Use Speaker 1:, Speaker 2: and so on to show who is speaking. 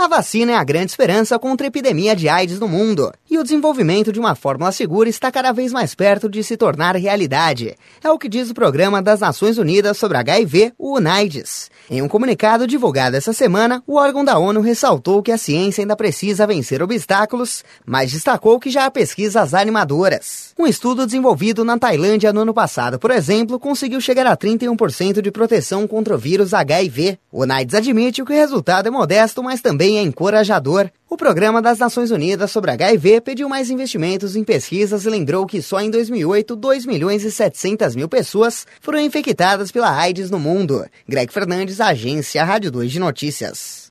Speaker 1: A vacina é a grande esperança contra a epidemia de AIDS no mundo, e o desenvolvimento de uma fórmula segura está cada vez mais perto de se tornar realidade. É o que diz o Programa das Nações Unidas sobre HIV, o UNAIDS. Em um comunicado divulgado essa semana, o órgão da ONU ressaltou que a ciência ainda precisa vencer obstáculos, mas destacou que já há pesquisas animadoras. Um estudo desenvolvido na Tailândia no ano passado, por exemplo, conseguiu chegar a 31% de proteção contra o vírus HIV. O UNAIDS admite que o resultado é modesto, mas também é encorajador. O Programa das Nações Unidas sobre HIV pediu mais investimentos em pesquisas e lembrou que só em 2008, 2.700.000 pessoas foram infectadas pela AIDS no mundo. Greg Fernandes, Agência Rádio 2 de Notícias.